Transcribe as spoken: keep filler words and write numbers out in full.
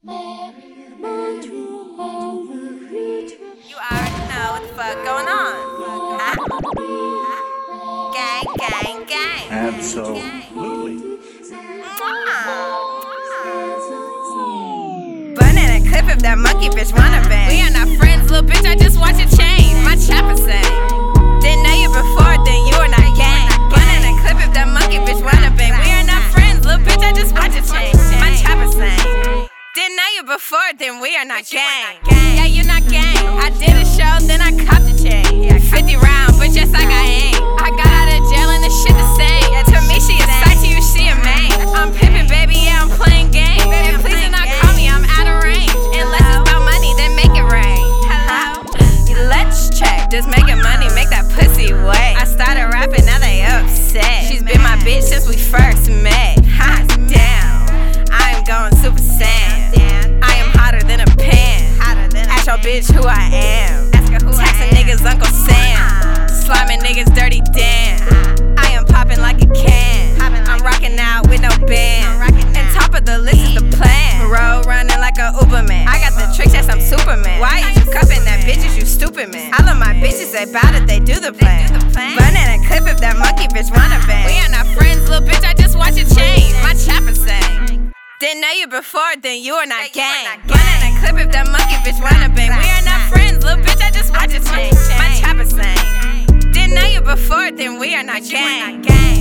already know what the fuck going on. Gang, gang, gang. Absolutely. Bunnin' a clip if that monkey bitch wanna bang. We are not friends, little bitch, I just watch it change. My chopper say, didn't know you before, then you are not gang. Bunnin' a clip if that monkey bitch wanna bang. We are not friends, little bitch, I just watch it change. My chopper say, didn't know you before, then we are not gang. Yeah, you not gang. I did a show, then I copped a chain. fifty round, but just like I ain't. I got out of jail and the shit the same. To me, she a sight, to you, she a main. I'm pimpin', baby, yeah, I'm playing game. And please do not call me, I'm out of range. Unless it's about money, then make it rain. Hello? Let's check, just making money, make that pussy wet. I started rapping, now they upset. She's been my bitch since we first met. Hot damn, I am going super saiyan. I am hotter than a pan. Ask your bitch who I am. Taxing niggas Uncle Sam. Sliming niggas dirty damn. I am popping like a can. I'm rocking out with no band. And top of the list is the plan. Road running like a Uberman. I got the tricks, yes, I'm Superman. Why is you cuffing that bitches, you stupid man? All of my bitches, they bout it, they do the plan. Bunnin' a clip if that monkey bitch wanna bang. We are not friends, little bitch, I just watch it change. My chopper say, didn't know you before, then you are not gang. Bunnin' a clip if that monkey bitch wanna bang. We are not friends, little bitch, I just watch it change. My chopper say, didn't know you before, then we are not gang.